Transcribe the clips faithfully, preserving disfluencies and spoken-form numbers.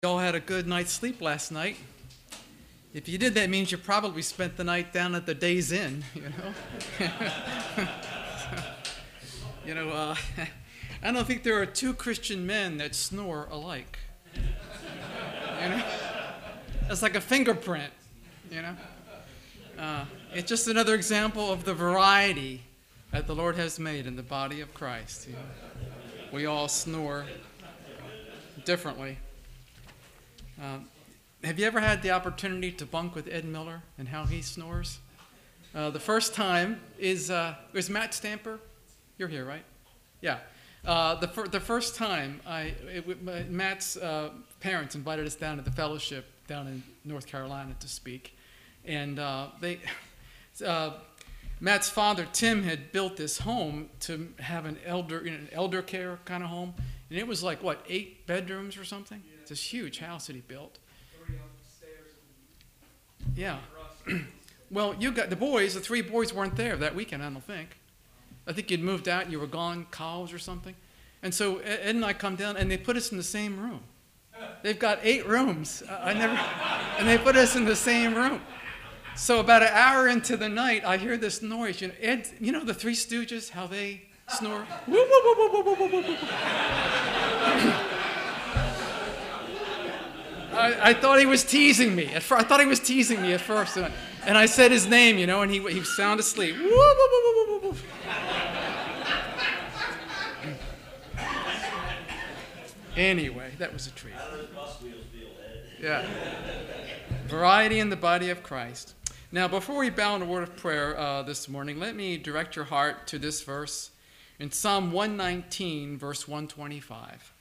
You all had a good night's sleep last night. If you did, that means you probably spent the night down at the Days Inn, you know. you know, uh, I don't think there are two Christian men that snore alike. You know, it's like a fingerprint. You know, uh, it's just another example of the variety that the Lord has made in the body of Christ. You know? We all snore differently. Um, have you ever had the opportunity to bunk with Ed Miller and how he snores? Uh, the first time is uh, was Matt Stamper. You're here, right? Yeah. Uh, the fir- the first time, I it, my, Matt's uh, parents invited us down to the fellowship down in North Carolina to speak, and uh, they uh, Matt's father Tim had built this home to have an elder you know, an elder care kind of home, and it was like what eight bedrooms or something. Yeah. It's this huge house that he built. Three upstairs. Yeah. Well, you got the boys. The three boys weren't there that weekend. I don't think. I think you'd moved out. You were gone, college or something. And so Ed and I come down, and they put us in the same room. They've got eight rooms. I never, and they put us in the same room. So about an hour into the night, I hear this noise. You know, Ed, you know the Three Stooges, how they snore. Woo, woo, woo, woo, woo, woo, woo, woo. I, I thought he was teasing me. At first, I thought he was teasing me at first, and I, and I said his name, you know, and he he was sound asleep. Woo, woo, woo, woo, woo, woo. Anyway, that was a treat. Yeah. Variety in the body of Christ. Now, before we bow in a word of prayer uh, this morning, let me direct your heart to this verse in Psalm one nineteen, verse one twenty-five.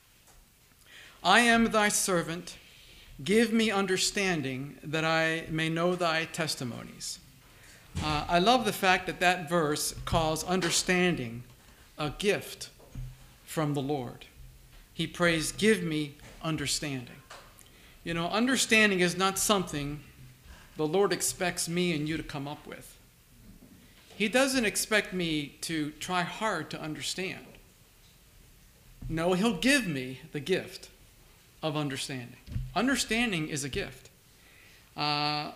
I am thy servant. Give me understanding that I may know thy testimonies. Uh, I love the fact that that verse calls understanding a gift from the Lord. He prays, give me understanding. You know, understanding is not something the Lord expects me and you to come up with. He doesn't expect me to try hard to understand. No, he'll give me the gift of understanding. Understanding is a gift. Uh,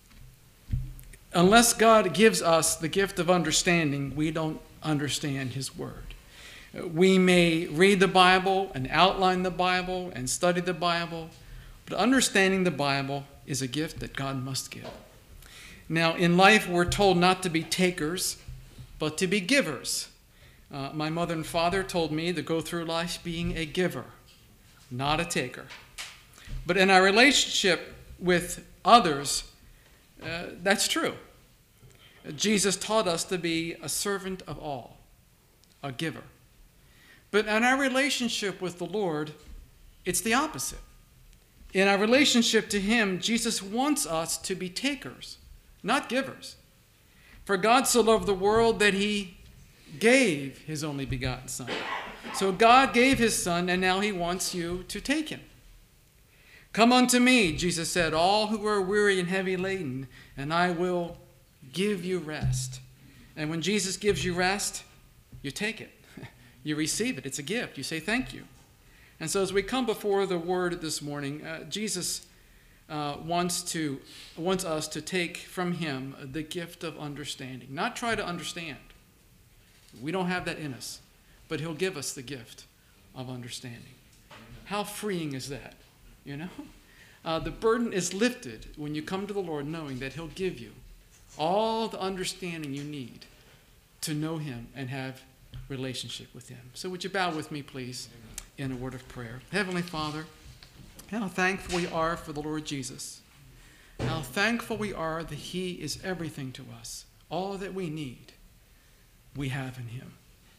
unless God gives us the gift of understanding, we don't understand his word. We may read the Bible and outline the Bible and study the Bible, but understanding the Bible is a gift that God must give. Now, in life, we're told not to be takers, but to be givers. Uh, my mother and father told me to go through life being a giver, not a taker. But in our relationship with others, uh, that's true. Jesus taught us to be a servant of all, a giver. But in our relationship with the Lord, it's the opposite. In our relationship to him, Jesus wants us to be takers, not givers. For God so loved the world that he gave his only begotten Son. So God gave his Son, and now he wants you to take him. Come unto me, Jesus said, all who are weary and heavy laden, and I will give you rest. And when Jesus gives you rest, you take it. You receive it. It's a gift. You say thank you. And so as we come before the word this morning, uh, Jesus uh, wants to wants us to take from him the gift of understanding. Not try to understand. We don't have that in us. But he'll give us the gift of understanding. How freeing is that? You know? Uh, the burden is lifted when you come to the Lord knowing that he'll give you all the understanding you need to know him and have relationship with him. So would you bow with me, please, in a word of prayer. Heavenly Father, how thankful we are for the Lord Jesus. How thankful we are that he is everything to us. All that we need, we have in him.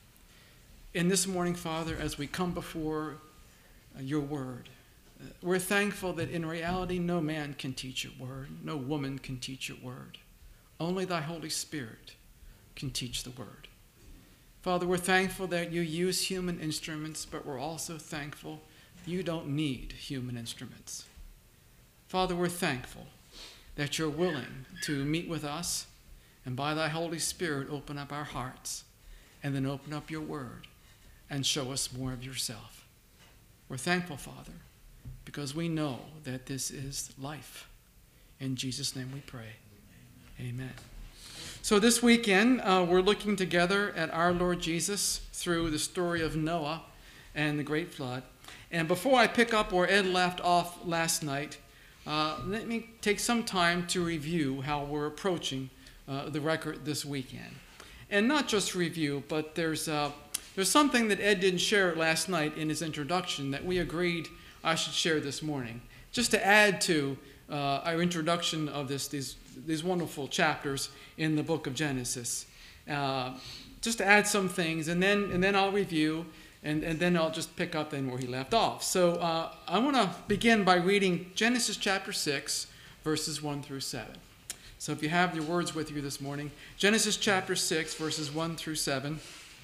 In this morning, Father, as we come before your word, we're thankful that in reality no man can teach your word, no woman can teach your word. Only thy Holy Spirit can teach the word. Father, we're thankful that you use human instruments, but we're also thankful you don't need human instruments. Father, we're thankful that you're willing to meet with us and by thy Holy Spirit open up our hearts and then open up your word and show us more of yourself. We're thankful, Father, because we know that this is life. In Jesus' name we pray. Amen. So this weekend, uh, we're looking together at our Lord Jesus through the story of Noah and the great flood. And before I pick up where Ed left off last night, uh, let me take some time to review how we're approaching uh, the record this weekend. And not just review, but there's, uh, there's something that Ed didn't share last night in his introduction that we agreed I should share this morning, just to add to uh, our introduction of this, these, these wonderful chapters in the book of Genesis. Uh, just to add some things, and then, and then I'll review, and, and then I'll just pick up then where he left off. So uh, I want to begin by reading Genesis chapter six, verses one through seven. So if you have your words with you this morning, Genesis chapter six, verses one through seven.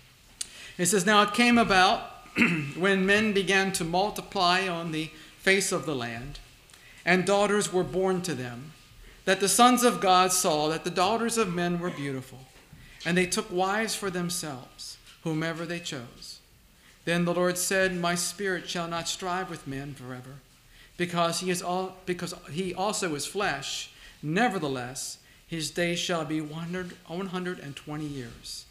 It says, "Now it came about when men began to multiply on the face of the land, and daughters were born to them, that the sons of God saw that the daughters of men were beautiful, and they took wives for themselves, whomever they chose. Then the Lord said, My spirit shall not strive with men forever, because he is all because he also is flesh. Nevertheless, his days shall be one hundred twenty years.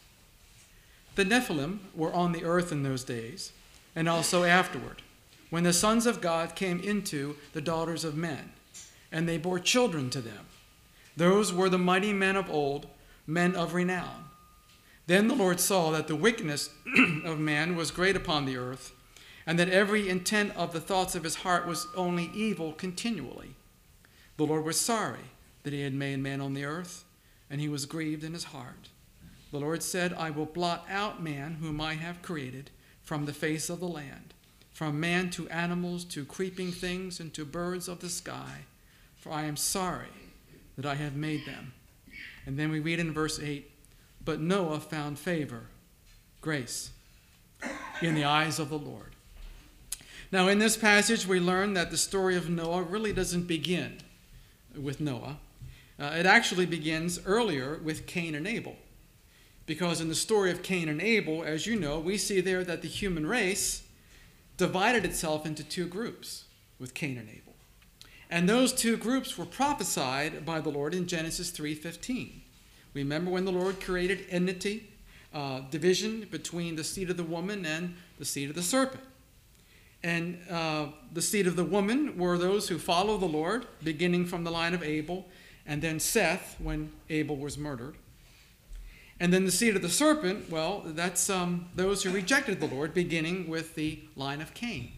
The Nephilim were on the earth in those days, and also afterward, when the sons of God came into the daughters of men, and they bore children to them. Those were the mighty men of old, men of renown. Then the Lord saw that the wickedness of man was great upon the earth, and that every intent of the thoughts of his heart was only evil continually. The Lord was sorry that he had made man on the earth, and he was grieved in his heart. The Lord said, I will blot out man whom I have created from the face of the land, from man to animals, to creeping things, and to birds of the sky, for I am sorry that I have made them. And then we read in verse eight, But Noah found favor, grace, in the eyes of the Lord. Now in this passage we learn that the story of Noah really doesn't begin with Noah. Uh, it actually begins earlier with Cain and Abel. Because in the story of Cain and Abel, as you know, we see there that the human race divided itself into two groups with Cain and Abel. And those two groups were prophesied by the Lord in Genesis three fifteen. Remember when the Lord created enmity, uh, division between the seed of the woman and the seed of the serpent. And uh, the seed of the woman were those who follow the Lord, beginning from the line of Abel, and then Seth when Abel was murdered. And then the seed of the serpent, well, that's um, those who rejected the Lord, beginning with the line of Cain.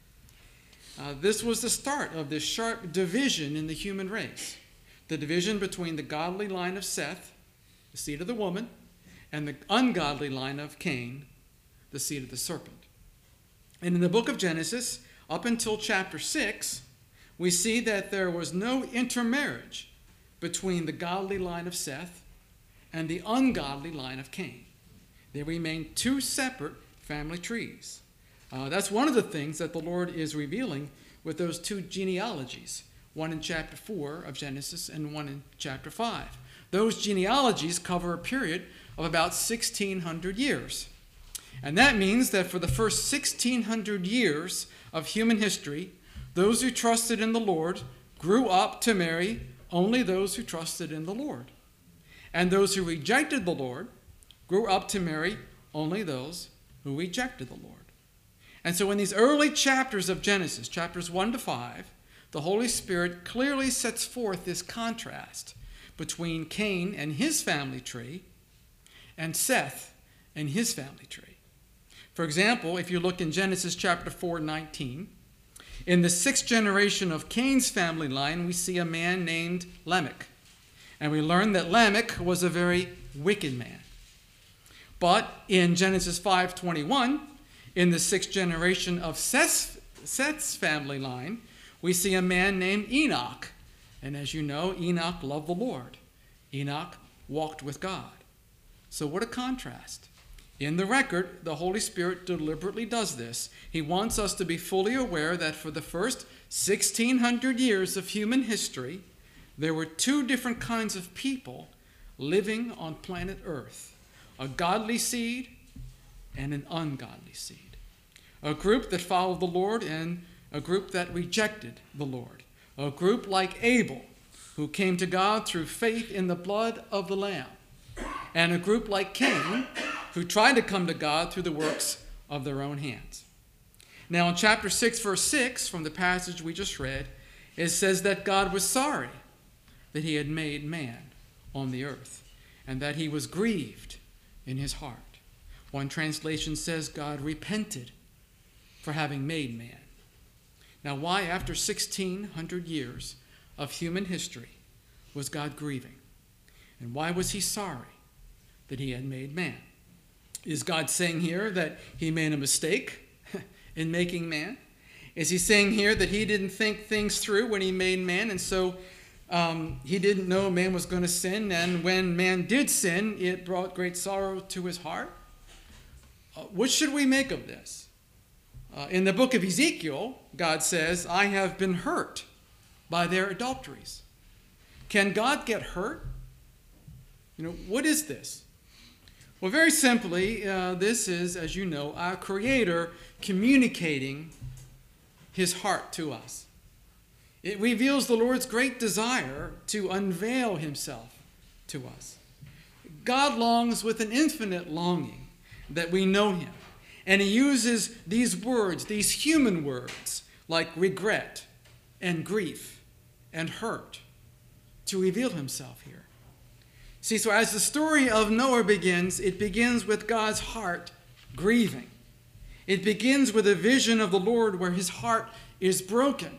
Uh, this was the start of this sharp division in the human race. The division between the godly line of Seth, the seed of the woman, and the ungodly line of Cain, the seed of the serpent. And in the book of Genesis, up until chapter six, we see that there was no intermarriage between the godly line of Seth and the ungodly line of Cain. They remain two separate family trees. Uh, that's one of the things that the Lord is revealing with those two genealogies, one in chapter four of Genesis and one in chapter five. Those genealogies cover a period of about sixteen hundred years. And that means that for the first sixteen hundred years of human history, those who trusted in the Lord grew up to marry only those who trusted in the Lord. And those who rejected the Lord grew up to marry only those who rejected the Lord. And so in these early chapters of Genesis, chapters one to five, the Holy Spirit clearly sets forth this contrast between Cain and his family tree and Seth and his family tree. For example, if you look in Genesis chapter four, nineteen, in the sixth generation of Cain's family line, we see a man named Lamech. And we learn that Lamech was a very wicked man. But in Genesis five twenty-one, in the sixth generation of Seth's, Seth's family line, we see a man named Enoch. And as you know, Enoch loved the Lord. Enoch walked with God. So what a contrast. In the record, the Holy Spirit deliberately does this. He wants us to be fully aware that for the first sixteen hundred years of human history, there were two different kinds of people living on planet Earth, a godly seed and an ungodly seed. A group that followed the Lord and a group that rejected the Lord, a group like Abel, who came to God through faith in the blood of the Lamb, and a group like Cain, who tried to come to God through the works of their own hands. Now in chapter six, verse six, from the passage we just read, it says that God was sorry that he had made man on the earth, and that he was grieved in his heart. One translation says God repented for having made man. Now why, after sixteen hundred years of human history, was God grieving? And why was he sorry that he had made man? Is God saying here that he made a mistake in making man? Is he saying here that he didn't think things through when he made man, and so um, he didn't know man was going to sin, and when man did sin, it brought great sorrow to his heart? Uh, what should we make of this? Uh, in the book of Ezekiel, God says, I have been hurt by their adulteries. Can God get hurt? You know, what is this? Well, very simply, uh, this is, as you know, our Creator communicating his heart to us. It reveals the Lord's great desire to unveil himself to us. God longs with an infinite longing that we know him. And he uses these words, these human words, like regret and grief and hurt, to reveal himself here. See, so as the story of Noah begins, it begins with God's heart grieving. It begins with a vision of the Lord where his heart is broken.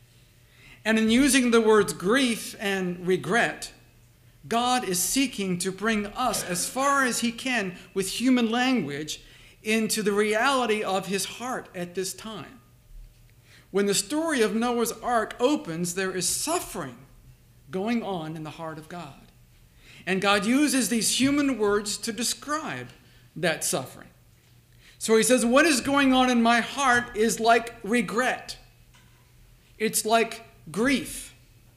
And in using the words grief and regret, God is seeking to bring us as far as he can with human language into the reality of his heart at this time. When the story of Noah's ark opens, there is suffering going on in the heart of God. And God uses these human words to describe that suffering. So he says, what is going on in my heart is like regret. It's like grief.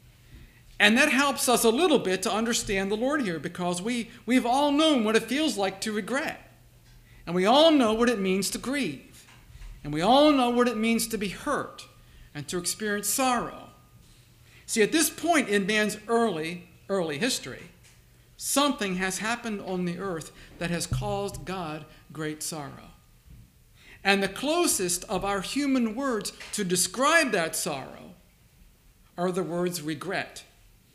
And that helps us a little bit to understand the Lord here, because we, we've all known what it feels like to regret. And we all know what it means to grieve. And we all know what it means to be hurt and to experience sorrow. See, at this point in man's early, early history, something has happened on the earth that has caused God great sorrow. And the closest of our human words to describe that sorrow are the words regret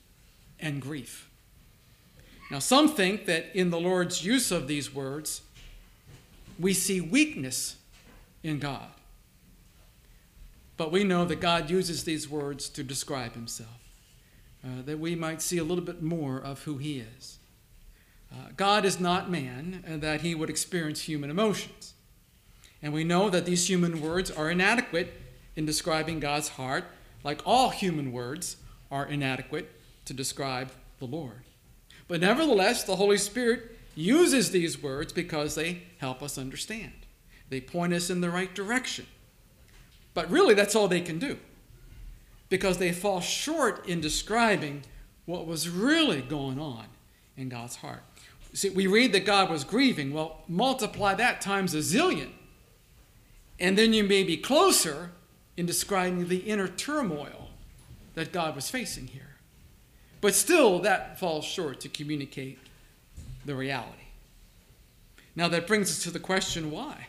and grief. Now, some think that in the Lord's use of these words, we see weakness in God. But we know that God uses these words to describe himself, uh, that we might see a little bit more of who he is. Uh, God is not man, and that he would experience human emotions. And we know that these human words are inadequate in describing God's heart, like all human words are inadequate to describe the Lord. But nevertheless, the Holy Spirit uses these words because they help us understand. They point us in the right direction. But really, that's all they can do, because they fall short in describing what was really going on in God's heart. See, we read that God was grieving. Well, multiply that times a zillion, and then you may be closer in describing the inner turmoil that God was facing here. But still, that falls short to communicate the reality. Now, that brings us to the question, why?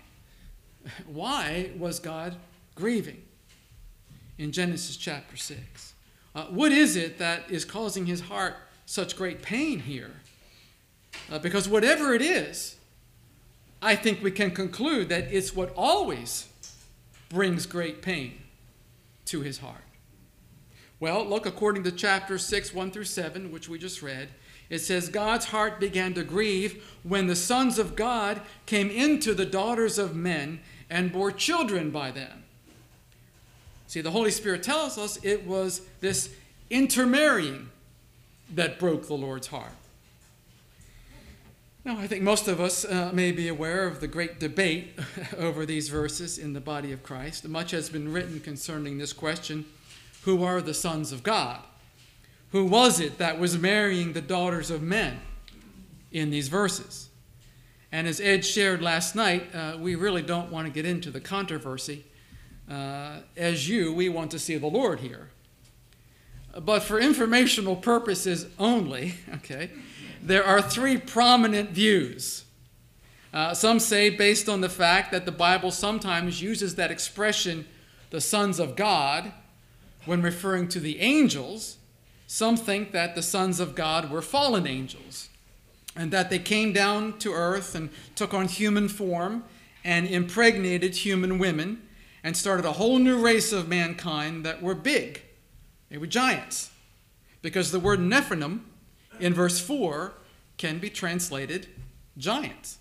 Why was God grieving in Genesis chapter six? Uh, what is it that is causing his heart such great pain here? Uh, because whatever it is, I think we can conclude that it's what always brings great pain to his heart. Well, look, according to chapter six, one through seven, which we just read, it says, God's heart began to grieve when the sons of God came into the daughters of men and bore children by them. See, the Holy Spirit tells us it was this intermarrying that broke the Lord's heart. Now, I think most of us uh, may be aware of the great debate over these verses in the body of Christ. Much has been written concerning this question: who are the sons of God? Who was it that was marrying the daughters of men in these verses? And as Ed shared last night, uh, we really don't want to get into the controversy Uh, as you, we want to see the Lord here. But for informational purposes only, okay, there are three prominent views. Uh, some say, based on the fact that the Bible sometimes uses that expression, the sons of God, when referring to the angels, some think that the sons of God were fallen angels, and that they came down to earth and took on human form and impregnated human women and started a whole new race of mankind that were big. They were giants. Because the word Nephilim in verse four can be translated giants.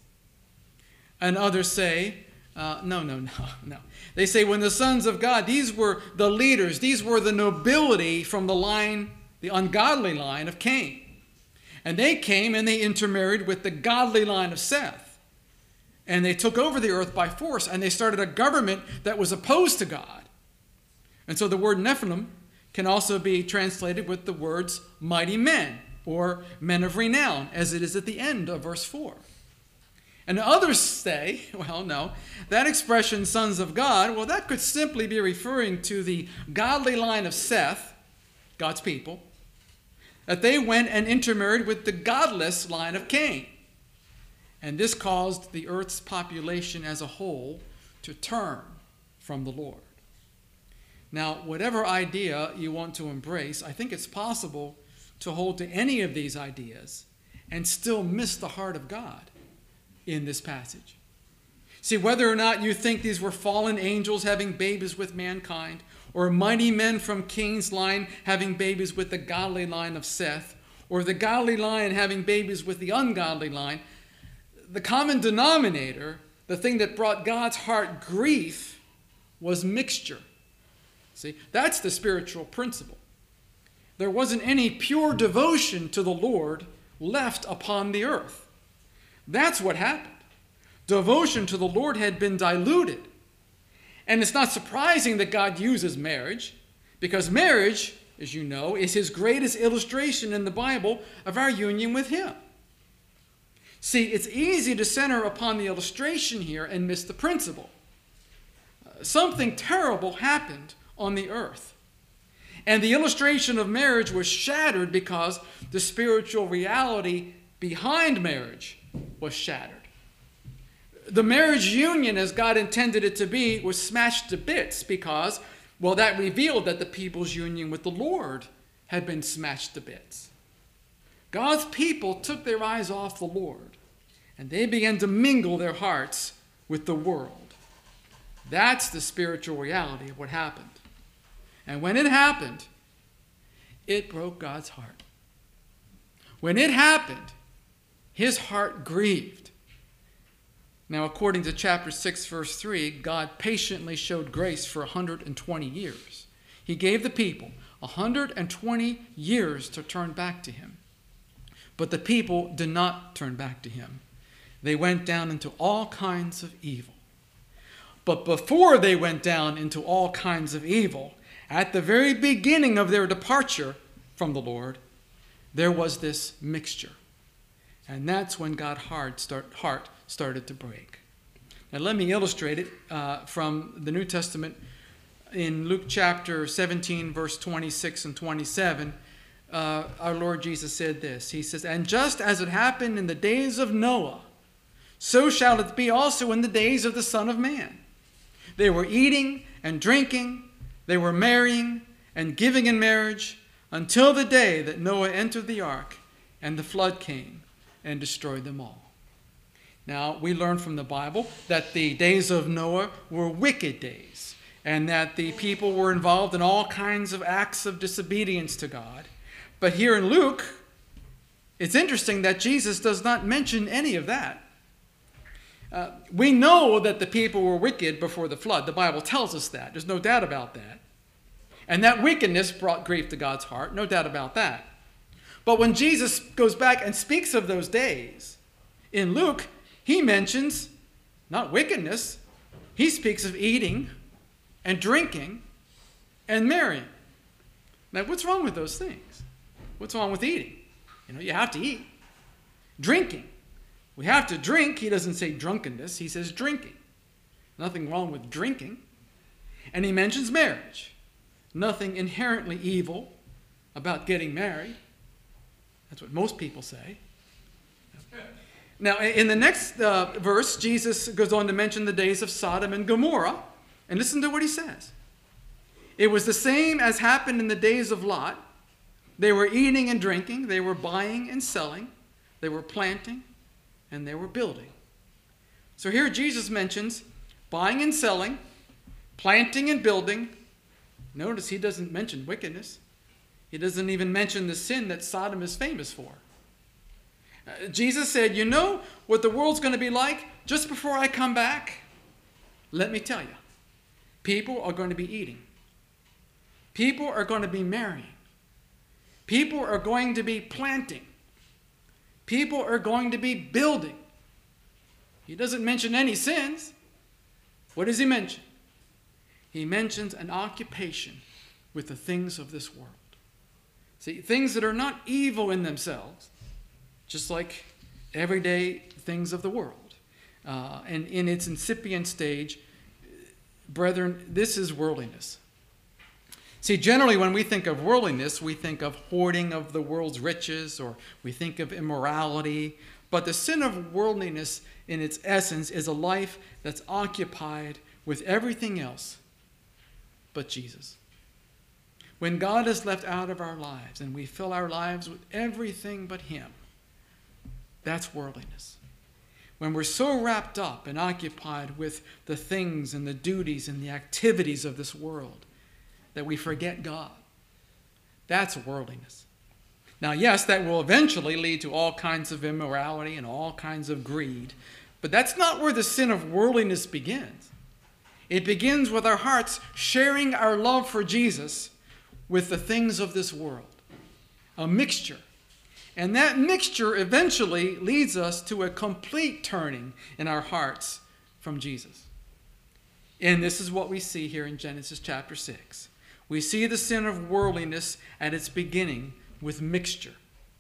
And others say, uh, no, no, no, no. They say when the sons of God, these were the leaders, these were the nobility from the line, the ungodly line of Cain. And they came and they intermarried with the godly line of Seth. And they took over the earth by force, and they started a government that was opposed to God. And so the word Nephilim can also be translated with the words mighty men or men of renown, as it is at the end of verse four. And others say, well, no, that expression, sons of God, well, that could simply be referring to the godly line of Seth, God's people, that they went and intermarried with the godless line of Cain. And this caused the earth's population as a whole to turn from the Lord. Now, whatever idea you want to embrace, I think it's possible to hold to any of these ideas and still miss the heart of God in this passage. See, whether or not you think these were fallen angels having babies with mankind, or mighty men from Cain's line having babies with the godly line of Seth, or the godly line having babies with the ungodly line, the common denominator, the thing that brought God's heart grief, was mixture. See, that's the spiritual principle. There wasn't any pure devotion to the Lord left upon the earth. That's what happened. Devotion to the Lord had been diluted. And it's not surprising that God uses marriage, because marriage, as you know, is his greatest illustration in the Bible of our union with him. See, it's easy to center upon the illustration here and miss the principle. Uh, something terrible happened on the earth. And the illustration of marriage was shattered because the spiritual reality behind marriage was shattered. The marriage union, as God intended it to be, was smashed to bits because, well, that revealed that the people's union with the Lord had been smashed to bits. God's people took their eyes off the Lord, and they began to mingle their hearts with the world. That's the spiritual reality of what happened. And when it happened, it broke God's heart. When it happened, his heart grieved. Now, according to chapter six, verse three, God patiently showed grace for one hundred twenty years. He gave the people one hundred twenty years to turn back to him. But the people did not turn back to him. They went down into all kinds of evil. But before they went down into all kinds of evil, at the very beginning of their departure from the Lord, there was this mixture. And that's when God's heart, start, heart started to break. Now let me illustrate it uh, from the New Testament. In Luke chapter seventeen, verse twenty-six and twenty-seven, uh, our Lord Jesus said this. He says, "And just as it happened in the days of Noah, so shall it be also in the days of the Son of Man. They were eating and drinking, they were marrying and giving in marriage until the day that Noah entered the ark and the flood came and destroyed them all." Now, we learn from the Bible that the days of Noah were wicked days, and that the people were involved in all kinds of acts of disobedience to God. But here in Luke, it's interesting that Jesus does not mention any of that. Uh, we know that the people were wicked before the flood. The Bible tells us that. There's no doubt about that. And that wickedness brought grief to God's heart. No doubt about that. But when Jesus goes back and speaks of those days, in Luke, he mentions not wickedness. He speaks of eating and drinking and marrying. Now, what's wrong with those things? What's wrong with eating? You know, you have to eat. Drinking. We have to drink. He doesn't say drunkenness. He says drinking. Nothing wrong with drinking. And he mentions marriage. Nothing inherently evil about getting married. That's what most people say. Now, in the next uh, verse, Jesus goes on to mention the days of Sodom and Gomorrah. And listen to what he says. It was the same as happened in the days of Lot. They were eating and drinking. They were buying and selling. They were planting and they were building. So here Jesus mentions buying and selling, planting and building. Notice he doesn't mention wickedness. He doesn't even mention the sin that Sodom is famous for. Uh, Jesus said, you know what the world's going to be like just before I come back? Let me tell you. People are going to be eating. People are going to be marrying. People are going to be planting. People are going to be building. He doesn't mention any sins. What does he mention? He mentions an occupation with the things of this world. See, things that are not evil in themselves, just like everyday things of the world. Uh, and in its incipient stage, brethren, this is worldliness. See, generally when we think of worldliness, we think of hoarding of the world's riches, or we think of immorality. But the sin of worldliness in its essence is a life that's occupied with everything else but Jesus. When God is left out of our lives and we fill our lives with everything but him, that's worldliness. When we're so wrapped up and occupied with the things and the duties and the activities of this world that we forget God, that's worldliness. Now, yes, that will eventually lead to all kinds of immorality and all kinds of greed, but that's not where the sin of worldliness begins. It begins with our hearts sharing our love for Jesus with the things of this world, a mixture. And that mixture eventually leads us to a complete turning in our hearts from Jesus. And this is what we see here in Genesis chapter six. We see the sin of worldliness at its beginning with mixture.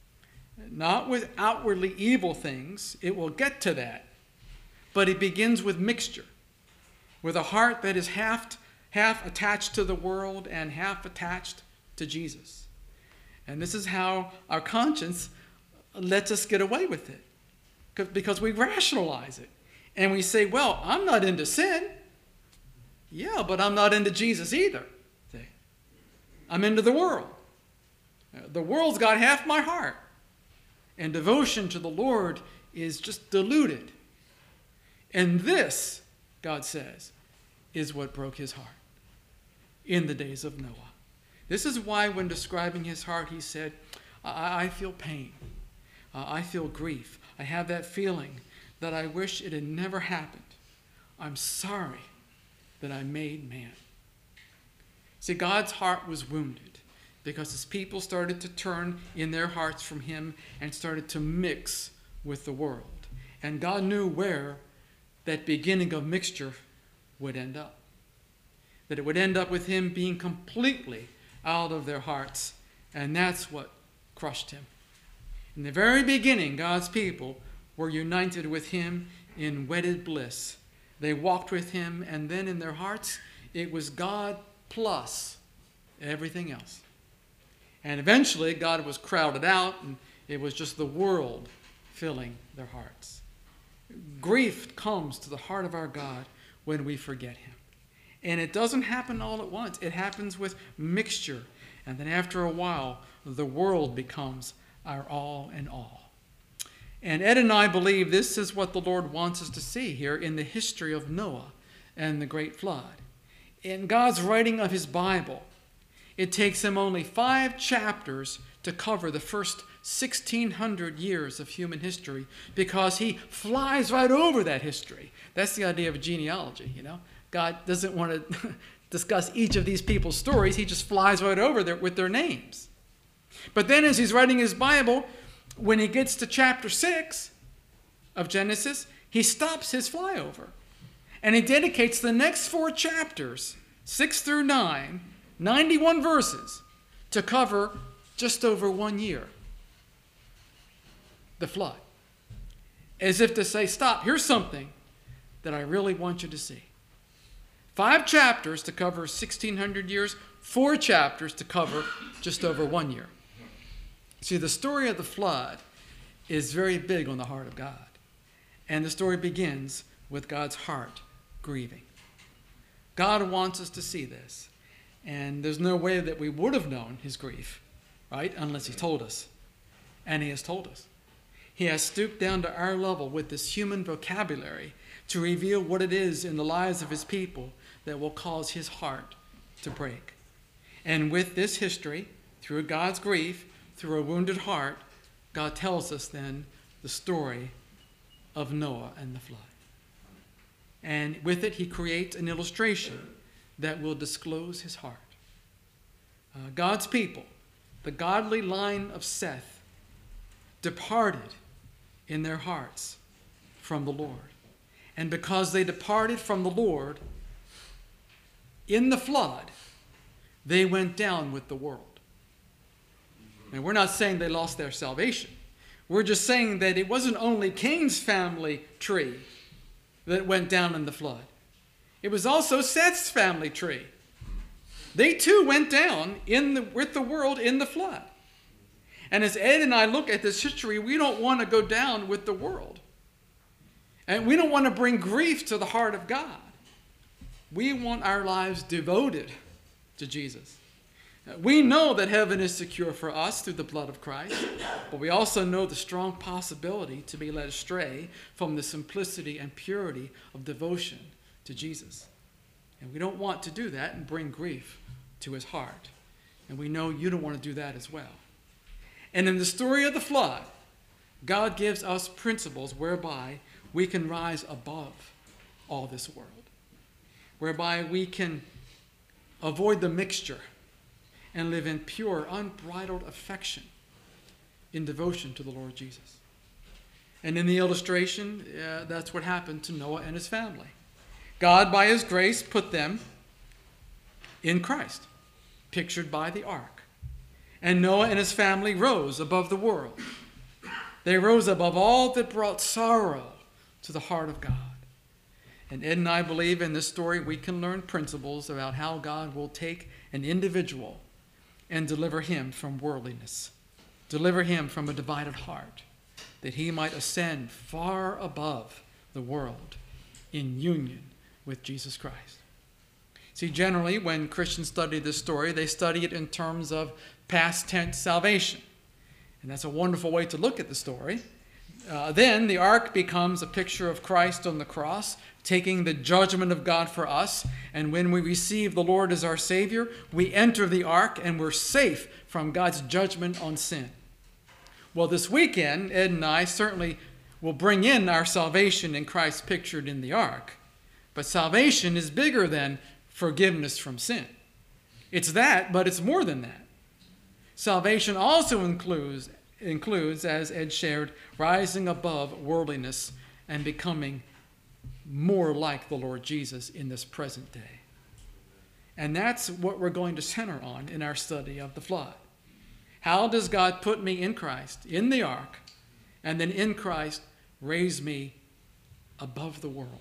Not with outwardly evil things. It will get to that. But it begins with mixture. With a heart that is half, half attached to the world and half attached to Jesus. And this is how our conscience lets us get away with it. Because we rationalize it. And we say, well, I'm not into sin. Yeah, but I'm not into Jesus either. See? I'm into the world. The world's got half my heart. And devotion to the Lord is just diluted. And this, God says, is what broke his heart in the days of Noah. This is why when describing his heart, he said, I, I feel pain. Uh, I feel grief. I have that feeling that I wish it had never happened. I'm sorry that I made man. See, God's heart was wounded because his people started to turn in their hearts from him and started to mix with the world. And God knew where that beginning of mixture would end up. That it would end up with him being completely out of their hearts. And that's what crushed him. In the very beginning, God's people were united with him in wedded bliss. They walked with him, and then in their hearts, it was God plus everything else. And eventually, God was crowded out, and it was just the world filling their hearts. Grief comes to the heart of our God when we forget him. And it doesn't happen all at once. It happens with mixture. And then after a while, the world becomes our all in all. And Ed and I believe this is what the Lord wants us to see here in the history of Noah and the great flood. In God's writing of his Bible, it takes him only five chapters to cover the first sixteen hundred years of human history because he flies right over that history. That's the idea of genealogy, you know. God doesn't want to discuss each of these people's stories. He just flies right over there with their names. But then as he's writing his Bible, when he gets to chapter six of Genesis, he stops his flyover. And he dedicates the next four chapters, six through nine, ninety-one verses, to cover just over one year. The flood. As if to say, stop, here's something that I really want you to see. Five chapters to cover sixteen hundred years, four chapters to cover just over one year. See, the story of the flood is very big on the heart of God. And the story begins with God's heart grieving. God wants us to see this. And there's no way that we would have known his grief, right, unless he told us. And he has told us. He has stooped down to our level with this human vocabulary to reveal what it is in the lives of his people that will cause his heart to break. And with this history, through God's grief, through a wounded heart, God tells us then the story of Noah and the flood. And with it, he creates an illustration that will disclose his heart. Uh, God's people, the godly line of Seth, departed in their hearts from the Lord. And because they departed from the Lord, in the flood, they went down with the world. And we're not saying they lost their salvation. We're just saying that it wasn't only Cain's family tree that went down in the flood. It was also Seth's family tree. They too went down in the, with the world in the flood. And as Ed and I look at this history, we don't want to go down with the world. And we don't want to bring grief to the heart of God. We want our lives devoted to Jesus. We know that heaven is secure for us through the blood of Christ, but we also know the strong possibility to be led astray from the simplicity and purity of devotion to Jesus. And we don't want to do that and bring grief to his heart. And we know you don't want to do that as well. And in the story of the flood, God gives us principles whereby we can rise above all this world, whereby we can avoid the mixture and live in pure, unbridled affection in devotion to the Lord Jesus. And in the illustration, uh, that's what happened to Noah and his family. God, by his grace, put them in Christ, pictured by the ark. And Noah and his family rose above the world. They rose above all that brought sorrow to the heart of God. And Ed and I believe in this story we can learn principles about how God will take an individual and deliver him from worldliness, deliver him from a divided heart, that he might ascend far above the world in union with Jesus Christ. See, generally, when Christians study this story, they study it in terms of past tense salvation. And that's a wonderful way to look at the story. Uh, then the ark becomes a picture of Christ on the cross, taking the judgment of God for us. And when we receive the Lord as our Savior, we enter the ark and we're safe from God's judgment on sin. Well, this weekend, Ed and I certainly will bring in our salvation in Christ pictured in the ark. But salvation is bigger than forgiveness from sin. It's that, but it's more than that. Salvation also includes, includes, as Ed shared, rising above worldliness and becoming more like the Lord Jesus in this present day. And that's what we're going to center on in our study of the flood. How does God put me in Christ, in the ark, and then in Christ raise me above the world?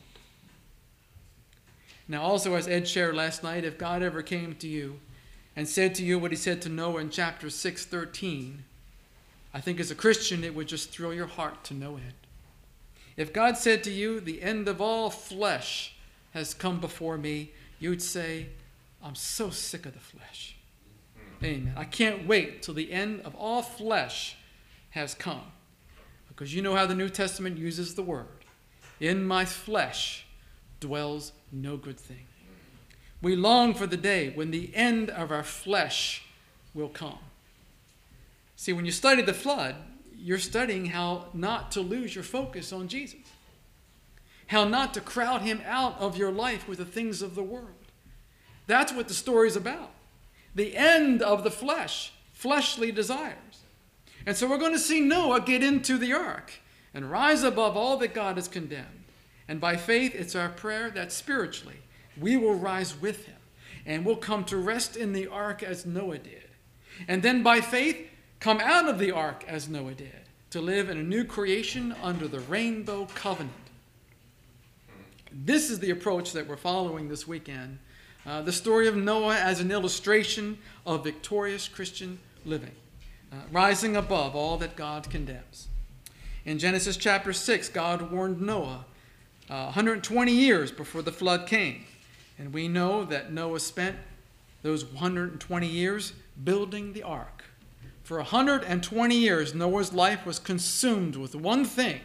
Now also, as Ed shared last night, if God ever came to you and said to you what he said to Noah in chapter six thirteen, I think as a Christian it would just thrill your heart to know it. If God said to you, the end of all flesh has come before me, you would say, I'm so sick of the flesh. Amen. I can't wait till the end of all flesh has come. Because you know how the New Testament uses the word. In my flesh dwells no good thing. We long for the day when the end of our flesh will come. See, when you study the flood, you're studying how not to lose your focus on Jesus. How not to crowd him out of your life with the things of the world. That's what the story is about. The end of the flesh, fleshly desires. And so we're going to see Noah get into the ark and rise above all that God has condemned. And by faith, it's our prayer that spiritually we will rise with him and we'll come to rest in the ark as Noah did. And then by faith, come out of the ark as Noah did to live in a new creation under the rainbow covenant. This is the approach that we're following this weekend. Uh, the story of Noah as an illustration of victorious Christian living, uh, rising above all that God condemns. In Genesis chapter six, God warned Noah uh, one hundred twenty years before the flood came. And we know that Noah spent those one hundred twenty years building the ark. For one hundred twenty years, Noah's life was consumed with one thing: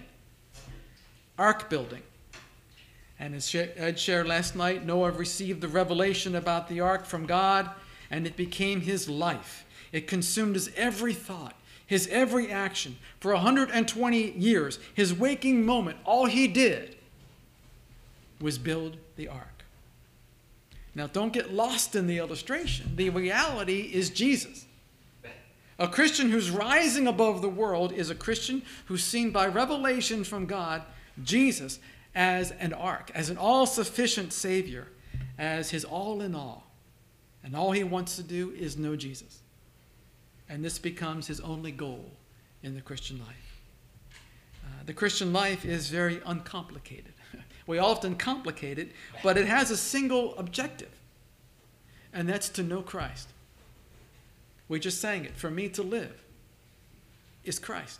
ark building. And as Ed shared last night, Noah received the revelation about the ark from God, and it became his life. It consumed his every thought, his every action. For one hundred twenty years, his waking moment, all he did was build the ark. Now, don't get lost in the illustration. The reality is Jesus. A Christian who's rising above the world is a Christian who's seen by revelation from God, Jesus, as an ark, as an all-sufficient Savior, as his all-in-all. And all he wants to do is know Jesus. And this becomes his only goal in the Christian life. Uh, the Christian life is very uncomplicated. We often complicate it, but it has a single objective, and that's to know Christ. We just sang it. For me to live is Christ.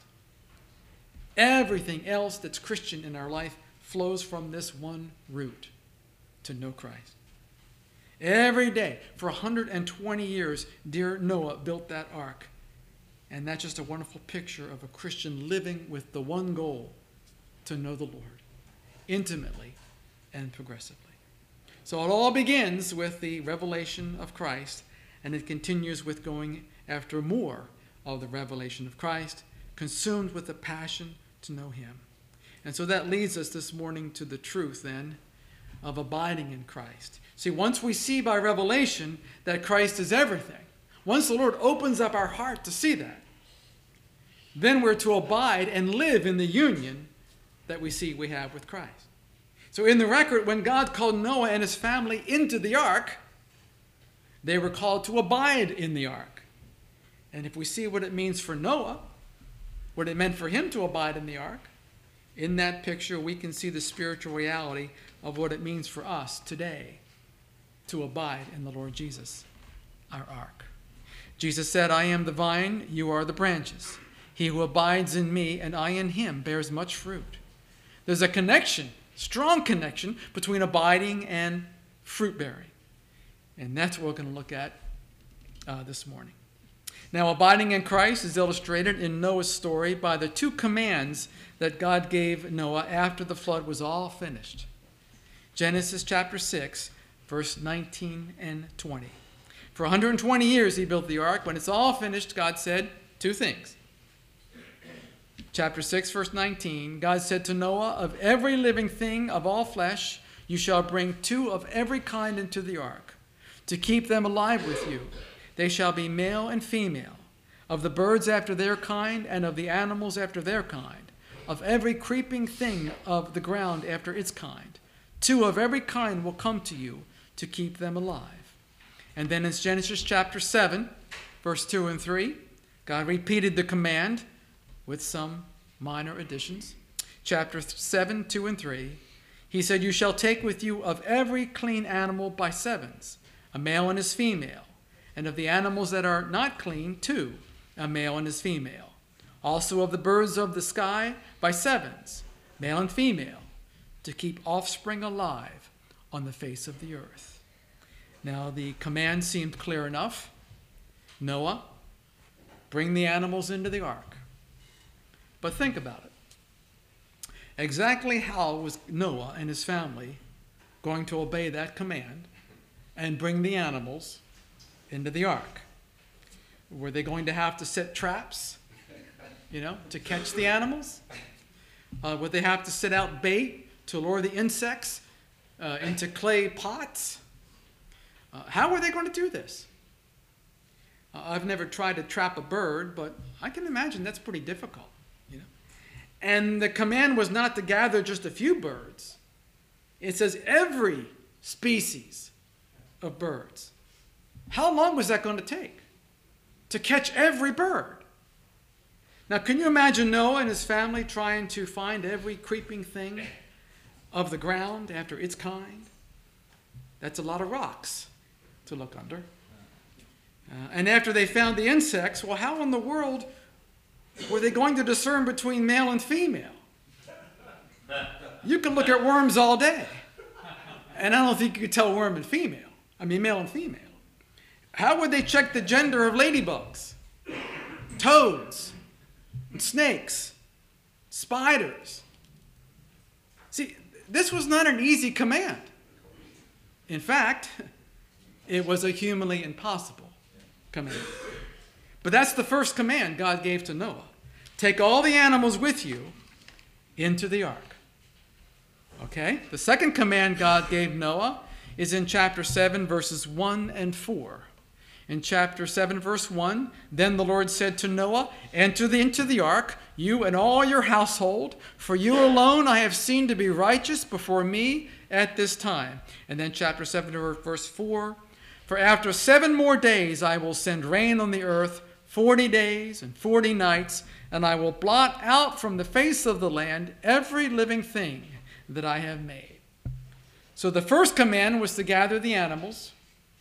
Everything else that's Christian in our life flows from this one root, to know Christ. Every day, for one hundred twenty years, dear Noah built that ark. And that's just a wonderful picture of a Christian living with the one goal, to know the Lord intimately and progressively. So it all begins with the revelation of Christ, and it continues with going after more of the revelation of Christ, consumed with the passion to know him. And so that leads us this morning to the truth, then, of abiding in Christ. See, once we see by revelation that Christ is everything, once the Lord opens up our heart to see that, then we're to abide and live in the union that we see we have with Christ. So in the record, when God called Noah and his family into the ark, they were called to abide in the ark. And if we see what it means for Noah, what it meant for him to abide in the ark, in that picture we can see the spiritual reality of what it means for us today to abide in the Lord Jesus, our ark. Jesus said, I am the vine, you are the branches. He who abides in me and I in him bears much fruit. There's a connection, strong connection, between abiding and fruit bearing. And that's what we're going to look at uh, this morning. Now, abiding in Christ is illustrated in Noah's story by the two commands that God gave Noah after the flood was all finished. Genesis chapter six, verse nineteen and twenty. For one hundred twenty years he built the ark. When it's all finished, God said two things. Chapter six, verse nineteen, God said to Noah, of every living thing of all flesh, you shall bring two of every kind into the ark, to keep them alive with you. They shall be male and female, of the birds after their kind, and of the animals after their kind, of every creeping thing of the ground after its kind. Two of every kind will come to you to keep them alive. And then in Genesis chapter seven, verse two and three, God repeated the command with some minor additions. Chapter seven, two and three, he said, you shall take with you of every clean animal by sevens, a male and his female, and of the animals that are not clean, two, a male and his female. Also of the birds of the sky by sevens, male and female, to keep offspring alive on the face of the earth. Now the command seemed clear enough. Noah, bring the animals into the ark. But think about it. Exactly how was Noah and his family going to obey that command and bring the animals into the ark? Were they going to have to set traps, you know, to catch the animals? Uh, would they have to set out bait to lure the insects uh, into clay pots? Uh, how were they going to do this? Uh, I've never tried to trap a bird, but I can imagine that's pretty difficult, you know. And the command was not to gather just a few birds. It says every species of birds. How long was that going to take to catch every bird? Now, can you imagine Noah and his family trying to find every creeping thing of the ground after its kind. That's a lot of rocks to look under. Uh, and after they found the insects, well, how in the world were they going to discern between male and female? You can look at worms all day, and I don't think you could tell worm and female. I mean, male and female. How would they check the gender of ladybugs, toads, and snakes, spiders? See, this was not an easy command. In fact, it was a humanly impossible command. But that's the first command God gave to Noah. Take all the animals with you into the ark. Okay? The second command God gave Noah is in chapter seven, verses one and four. In chapter seven, verse one, then the Lord said to Noah, enter the, into the ark, you and all your household, for you alone I have seen to be righteous before me at this time. And then chapter seven, verse four, for after seven more days I will send rain on the earth, forty days and forty nights, and I will blot out from the face of the land every living thing that I have made. So the first command was to gather the animals,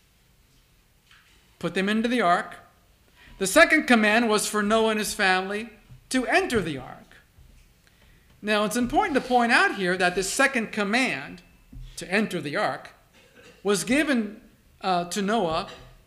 put them into the ark. The second command was for Noah and his family to enter the ark. Now, it's important to point out here that this second command to enter the ark was given uh, to Noah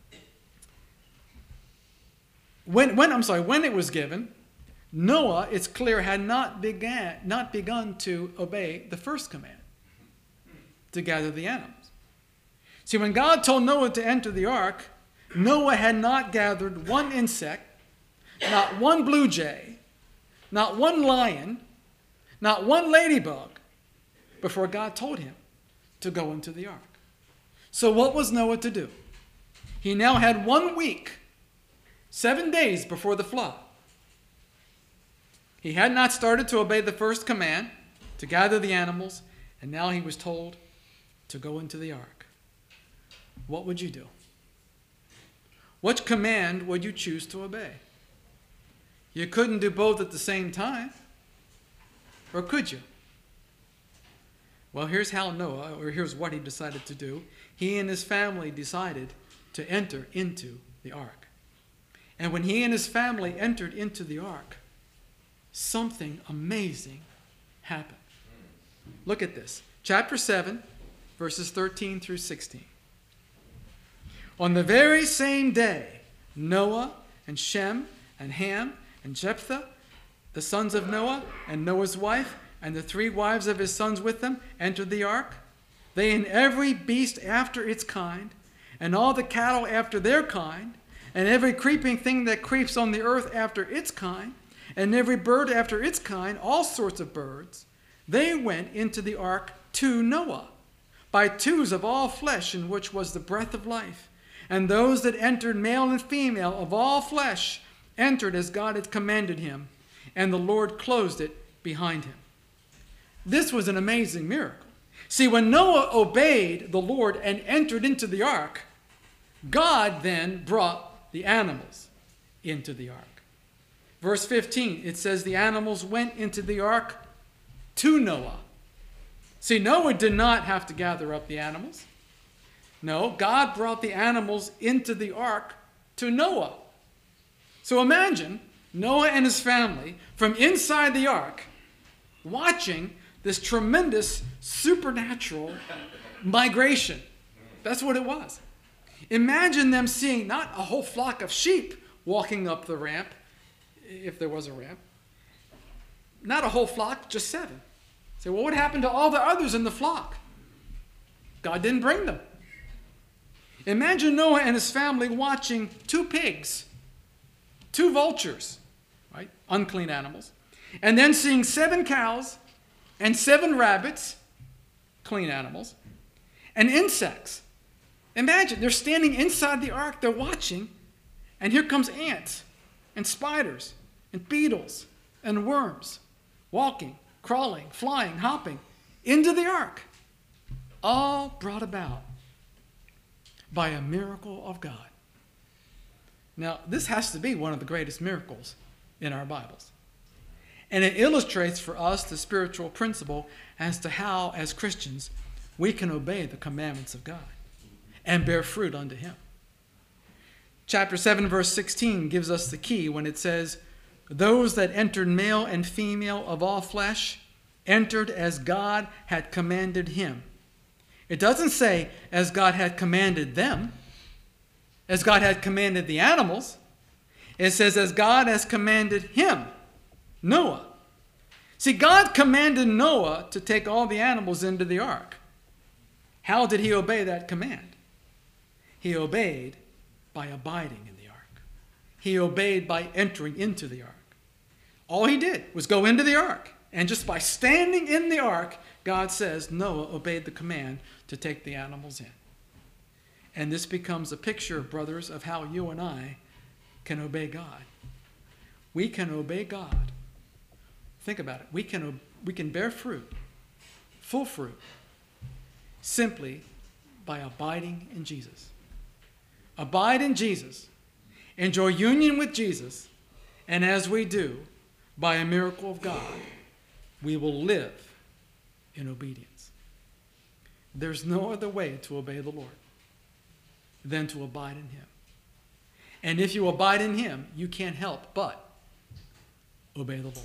when, when I'm sorry, when it was given. Noah, it's clear, had not began, not begun to obey the first command, to gather the animals. See, when God told Noah to enter the ark, Noah had not gathered one insect, not one blue jay, not one lion, not one ladybug, before God told him to go into the ark. So what was Noah to do? He now had one week, seven days before the flood. He had not started to obey the first command, to gather the animals, and now he was told to go into the ark. What would you do? What command would you choose to obey? You couldn't do both at the same time, or could you? Well, here's how Noah, or here's what he decided to do. He and his family decided to enter into the ark. And when he and his family entered into the ark, something amazing happened. Look at this. Chapter seven, verses thirteen through sixteen. On the very same day, Noah and Shem and Ham and Jephthah, the sons of Noah, and Noah's wife, and the three wives of his sons with them, entered the ark. They and every beast after its kind, and all the cattle after their kind, and every creeping thing that creeps on the earth after its kind, and every bird after its kind, all sorts of birds, they went into the ark to Noah, by twos of all flesh, in which was the breath of life. And those that entered, male and female, of all flesh, entered as God had commanded him, and the Lord closed it behind him. This was an amazing miracle. See, when Noah obeyed the Lord and entered into the ark, God then brought the animals into the ark. Verse fifteen, it says the animals went into the ark to Noah. See, Noah did not have to gather up the animals. No, God brought the animals into the ark to Noah. So imagine Noah and his family from inside the ark watching this tremendous supernatural migration. That's what it was. Imagine them seeing not a whole flock of sheep walking up the ramp, if there was a ramp. Not a whole flock, just seven. Say, well, what happened to all the others in the flock? God didn't bring them. Imagine Noah and his family watching two pigs, two vultures, right? Unclean animals, and then seeing seven cows and seven rabbits, clean animals, and insects. Imagine, they're standing inside the ark, they're watching, and here comes ants and spiders and beetles and worms walking, crawling, flying, hopping into the ark, all brought about by a miracle of God. Now, this has to be one of the greatest miracles in our Bibles. And it illustrates for us the spiritual principle as to how, as Christians, we can obey the commandments of God and bear fruit unto him. Chapter seven, verse sixteen gives us the key when it says, those that entered male and female of all flesh entered as God had commanded him. It doesn't say as God had commanded them, as God had commanded the animals. It says as God has commanded him, Noah. See, God commanded Noah to take all the animals into the ark. How did he obey that command? He obeyed by abiding in the ark. He obeyed by entering into the ark. All he did was go into the ark. And just by standing in the ark, God says Noah obeyed the command to take the animals in. And this becomes a picture, brothers, of how you and I can obey God. We can obey God. Think about it. We can, we can bear fruit, full fruit, simply by abiding in Jesus. Abide in Jesus. Enjoy union with Jesus. And as we do, by a miracle of God, we will live in obedience. There's no other way to obey the Lord than to abide in him. And if you abide in him, you can't help but obey the Lord.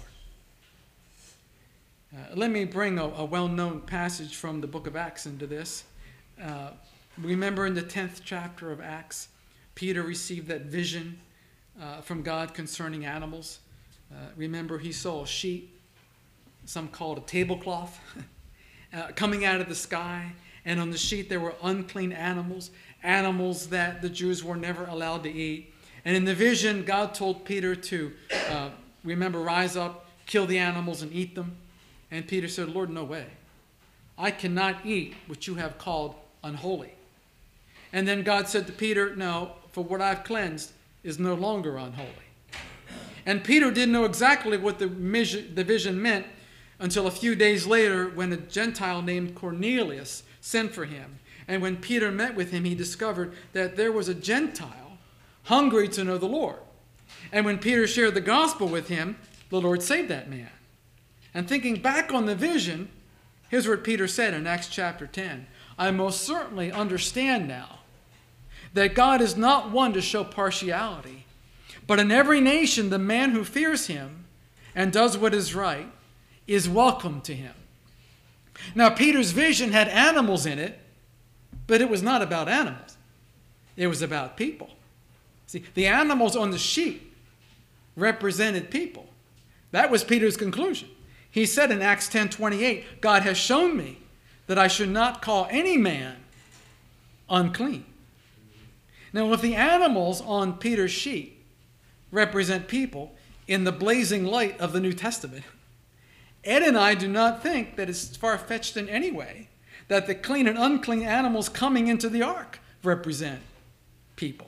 Uh, let me bring a, a well-known passage from the book of Acts into this. Uh, remember in the tenth chapter of Acts, Peter received that vision uh, from God concerning animals. Uh, remember he saw a sheet, some call it a tablecloth, uh, coming out of the sky. And on the sheet there were unclean animals, animals that the Jews were never allowed to eat. And in the vision, God told Peter to, uh, remember, rise up, kill the animals and eat them. And Peter said, Lord, no way. I cannot eat what you have called unholy. And then God said to Peter, no, for what I've cleansed is no longer unholy. And Peter didn't know exactly what the vision meant until a few days later when a Gentile named Cornelius sent for him. And when Peter met with him, he discovered that there was a Gentile hungry to know the Lord. And when Peter shared the gospel with him, the Lord saved that man. And thinking back on the vision, here's what Peter said in Acts chapter ten. I most certainly understand now that God is not one to show partiality, but in every nation the man who fears him and does what is right is welcome to him. Now Peter's vision had animals in it, but it was not about animals. It was about people. See, the animals on the sheet represented people. That was Peter's conclusion. He said in Acts ten twenty-eight, God has shown me that I should not call any man unclean. Now, if the animals on Peter's sheet represent people in the blazing light of the New Testament, Ed and I do not think that it's far-fetched in any way that the clean and unclean animals coming into the ark represent people.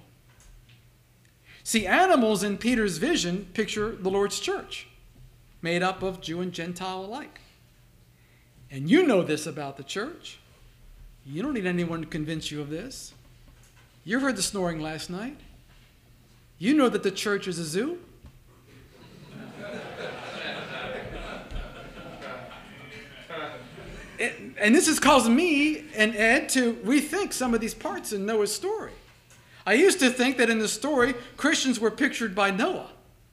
See, animals in Peter's vision picture the Lord's church, made up of Jew and Gentile alike. And you know this about the church. You don't need anyone to convince you of this. You heard the snoring last night. You know that the church is a zoo. it, and this has caused me and Ed to rethink some of these parts in Noah's story. I used to think that in the story, Christians were pictured by Noah.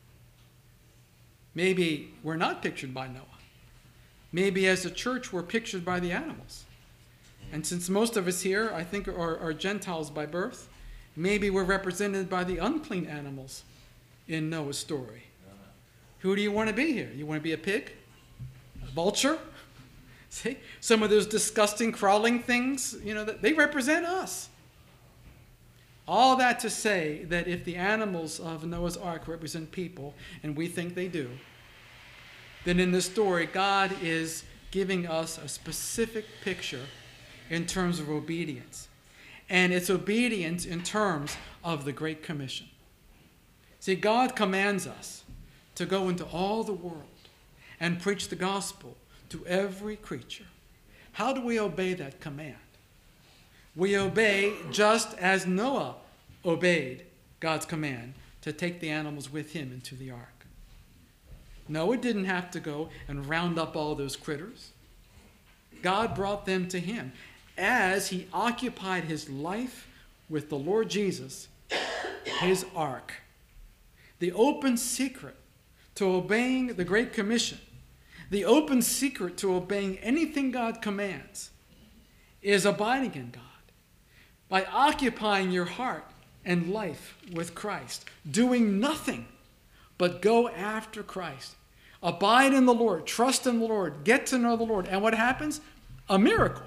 Maybe we're not pictured by Noah. Maybe as a church we're pictured by the animals. And since most of us here, I think, are, are Gentiles by birth, maybe we're represented by the unclean animals in Noah's story. Who do you want to be here? You want to be a pig? A vulture? See, some of those disgusting crawling things, you know, they represent us. All that to say that if the animals of Noah's ark represent people, and we think they do, then in this story, God is giving us a specific picture in terms of obedience. And it's obedience in terms of the Great Commission. See, God commands us to go into all the world and preach the gospel to every creature. How do we obey that command? We obey just as Noah obeyed God's command to take the animals with him into the ark. Noah didn't have to go and round up all those critters. God brought them to him as he occupied his life with the Lord Jesus, his ark. The open secret to obeying the Great Commission, the open secret to obeying anything God commands, is abiding in God by occupying your heart and life with Christ, doing nothing but go after Christ. Abide in the Lord, trust in the Lord, get to know the Lord. And what happens? A miracle.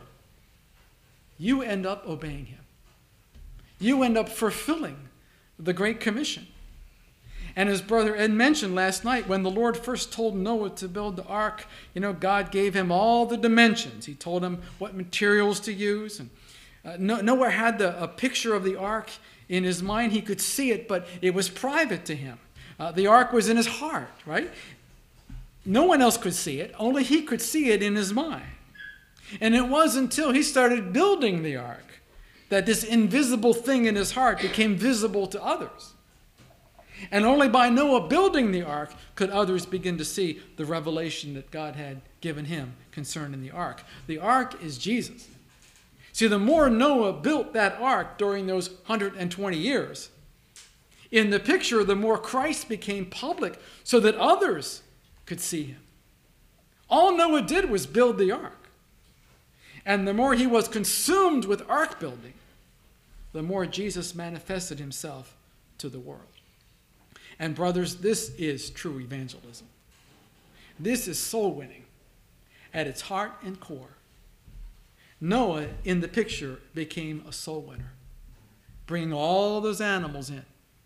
You end up obeying him. You end up fulfilling the Great Commission. And as Brother Ed mentioned last night, when the Lord first told Noah to build the ark, you know, God gave him all the dimensions. He told him what materials to use. And uh, Noah had the, a picture of the ark in his mind. He could see it, but it was private to him. Uh, the ark was in his heart, right? No one else could see it. Only he could see it in his mind. And it wasn't until he started building the ark that this invisible thing in his heart became visible to others. And only by Noah building the ark could others begin to see the revelation that God had given him concerning the ark. The ark is Jesus. See, the more Noah built that ark during those one hundred twenty years, in the picture, the more Christ became public so that others could see him. All Noah did was build the ark. And the more he was consumed with ark building, the more Jesus manifested himself to the world. And brothers, this is true evangelism. This is soul winning at its heart and core. Noah, in the picture, became a soul winner, bringing all those animals in,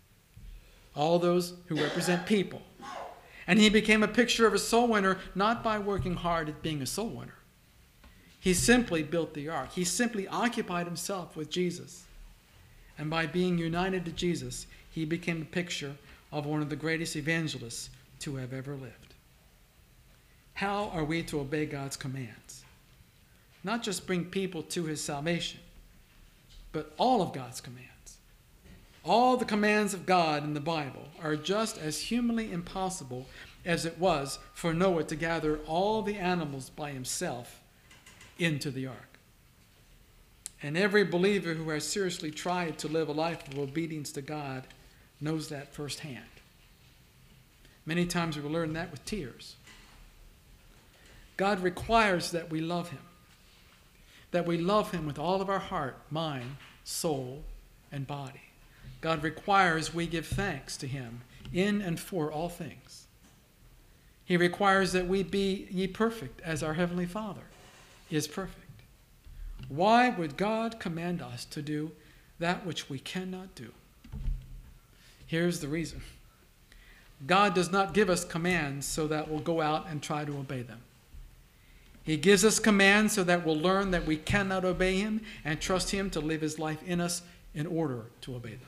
all those who represent people. And he became a picture of a soul winner, not by working hard at being a soul winner. He simply built the ark. He simply occupied himself with Jesus. And by being united to Jesus, he became a picture of one of the greatest evangelists to have ever lived. How are we to obey God's commands? Not just bring people to his salvation, but all of God's commands. All the commands of God in the Bible are just as humanly impossible as it was for Noah to gather all the animals by himself into the ark. And every believer who has seriously tried to live a life of obedience to God knows that firsthand. Many times we learn that with tears. God requires that we love him, that we love him with all of our heart, mind, soul, and body. God requires we give thanks to him in and for all things. He requires that we be ye perfect as our Heavenly Father is perfect. Why would God command us to do that which we cannot do? Here's the reason. God does not give us commands so that we'll go out and try to obey them. He gives us commands so that we'll learn that we cannot obey him and trust him to live his life in us in order to obey them.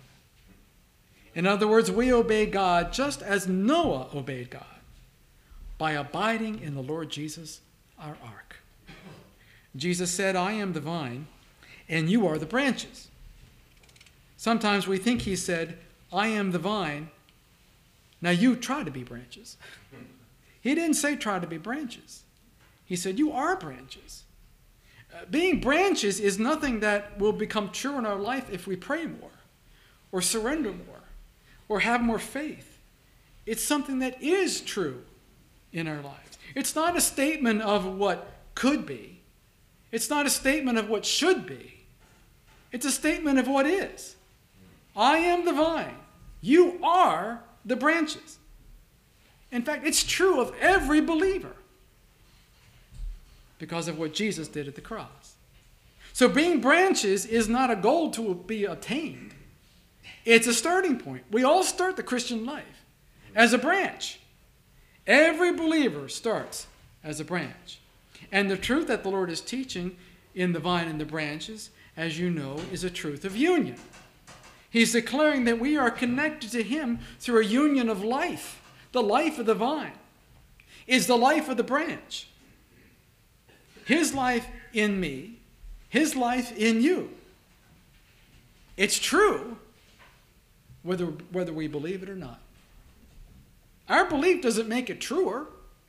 In other words, we obey God just as Noah obeyed God, by abiding in the Lord Jesus, our ark. Jesus said, I am the vine, and you are the branches. Sometimes we think he said, I am the vine, now you try to be branches. He didn't say try to be branches. He said, you are branches. Uh, being branches is nothing that will become true in our life if we pray more, or surrender more, or have more faith. It's something that is true in our lives. It's not a statement of what could be. It's not a statement of what should be. It's a statement of what is. I am the vine. You are the branches. In fact, it's true of every believer because of what Jesus did at the cross. So being branches is not a goal to be attained. It's a starting point. We all start the Christian life as a branch. Every believer starts as a branch. And the truth that the Lord is teaching in the vine and the branches, as you know, is a truth of union. He's declaring that we are connected to him through a union of life. The life of the vine is the life of the branch. His life in me, his life in you. It's true whether, whether we believe it or not. Our belief doesn't make it truer.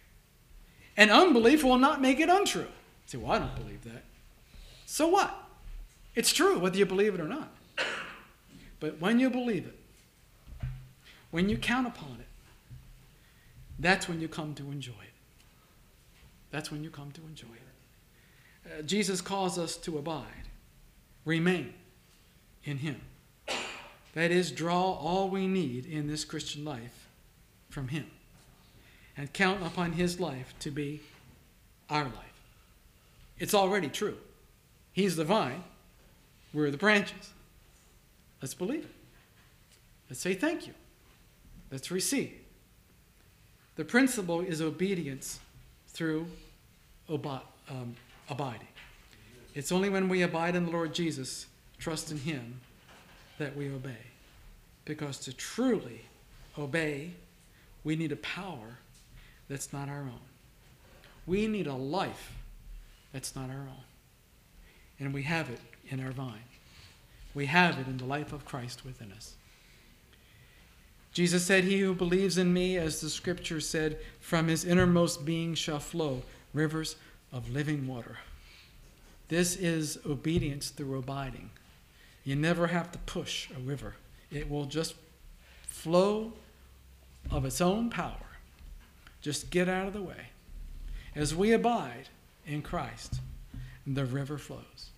And unbelief will not make it untrue. You say, well, I don't believe that. So what? It's true whether you believe it or not. But when you believe it, when you count upon it, that's when you come to enjoy it. That's when you come to enjoy it. Uh, Jesus calls us to abide, remain in him. That is, draw all we need in this Christian life from him and count upon his life to be our life. It's already true. He's the vine. We're the branches. Let's believe it. Let's say thank you. Let's receive. The principle is obedience through obi- um, abiding. It's only when we abide in the Lord Jesus, trust in him, that we obey. Because to truly obey, we need a power that's not our own. We need a life that's not our own. And we have it in our vine. We have it in the life of Christ within us. Jesus said, he who believes in me, as the scripture said, from his innermost being shall flow rivers of living water. This is obedience through abiding. You never have to push a river. It will just flow of its own power. Just get out of the way. As we abide in Christ, the river flows.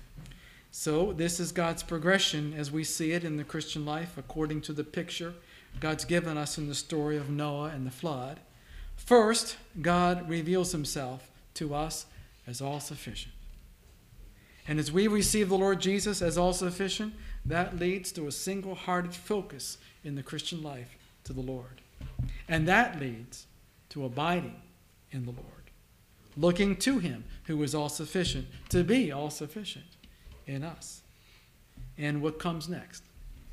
So this is God's progression as we see it in the Christian life according to the picture God's given us in the story of Noah and the flood. First, God reveals himself to us as all-sufficient. And as we receive the Lord Jesus as all-sufficient, that leads to a single-hearted focus in the Christian life to the Lord. And that leads to abiding in the Lord, looking to him who is all-sufficient to be all-sufficient in us. And what comes next?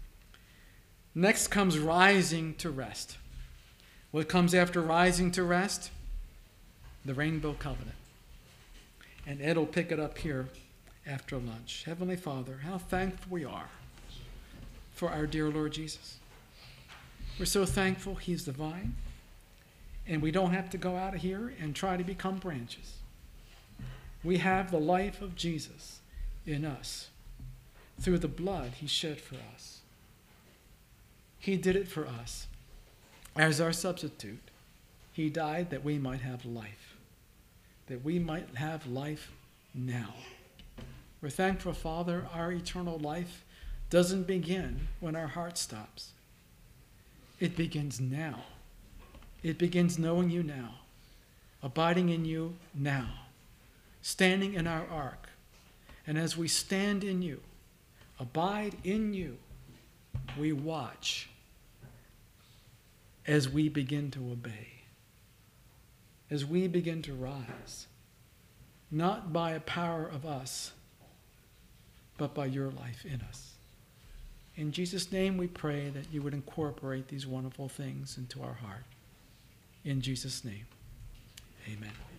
Next comes rising to rest. What comes after rising to rest? The rainbow covenant. And Ed will pick it up here after lunch. Heavenly Father, how thankful we are for our dear Lord Jesus. We're so thankful he's the vine, and we don't have to go out of here and try to become branches. We have the life of Jesus in us through the blood he shed for us. He did it for us as our substitute. He died that we might have life, that we might have life now. We're thankful, Father, our eternal life doesn't begin when our heart stops. It begins now. It begins knowing you now, abiding in you now, standing in our ark. And as we stand in you, abide in you, we watch as we begin to obey, as we begin to rise, not by a power of us, but by your life in us. In Jesus' name we pray that you would incorporate these wonderful things into our heart. In Jesus' name, amen.